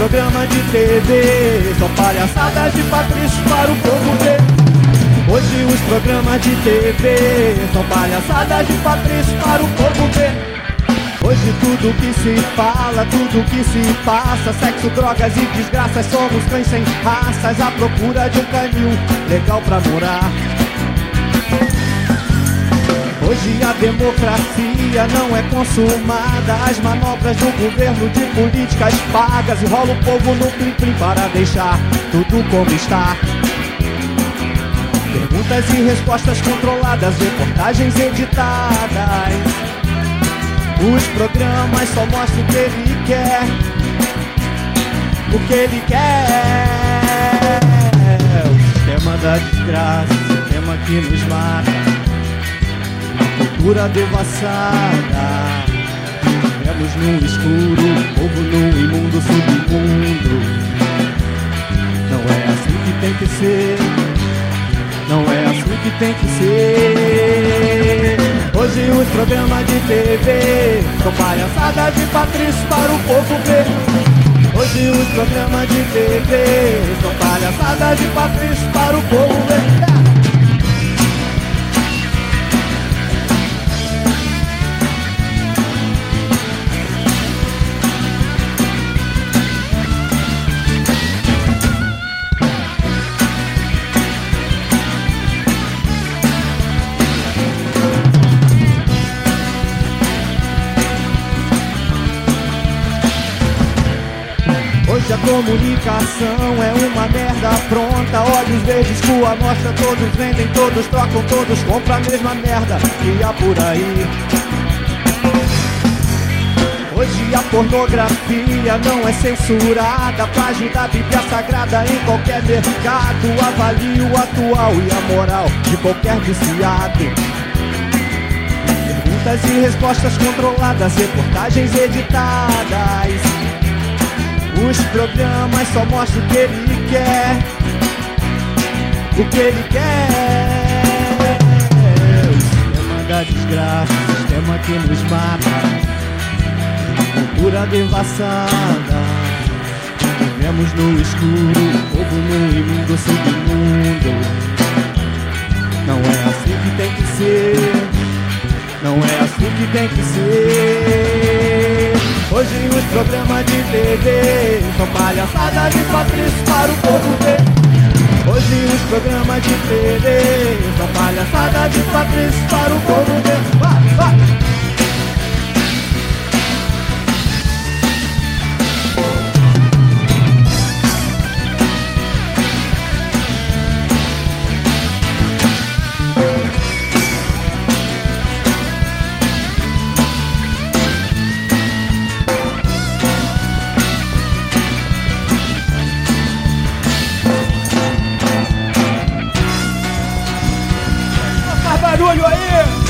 programas de TV são palhaçadas de patrícios para o povo ver. Hoje os programas de TV são palhaçadas de patrícios para o povo ver. Hoje tudo que se fala, tudo que se passa, sexo, drogas e desgraças, somos cães sem raças à procura de um canil legal pra morar. Hoje a democracia não é consumada, as manobras do governo de políticas pagas, e rola o povo no plim-plim para deixar tudo como está. Perguntas e respostas controladas, reportagens editadas. Os programas só mostram o que ele quer, o que ele quer. O sistema da desgraça, o sistema que nos mata, a cultura devassada. Vivemos no escuro, povo no imundo submundo. Não é assim que tem que ser, não é assim que tem que ser. Hoje os programas de TV são palhaçadas de patrícios para o povo ver. Hoje os programas de TV são palhaçadas de patrícios para o povo ver. Hoje a comunicação é uma merda pronta. Olhos verdes, com a amostra, todos vendem, todos trocam, todos compram a mesma merda que há por aí. Hoje a pornografia não é censurada, página da Bíblia Sagrada em qualquer mercado. Avalie o atual e a moral de qualquer viciado. Perguntas e respostas controladas, reportagens editadas. Os programas só mostram o que ele quer, o que ele quer. O sistema da desgraça, o sistema que nos mata, a cultura devassada. Vivemos no escuro, povo no imundo submundo. Não é assim que tem que ser, não é assim que tem que ser. Hoje os programas de TV são palhaçadas de patrícios para o povo ver. Hoje os programas de TV são palhaçadas de patrícios para o povo ver. Vai, vai! Barulho aí!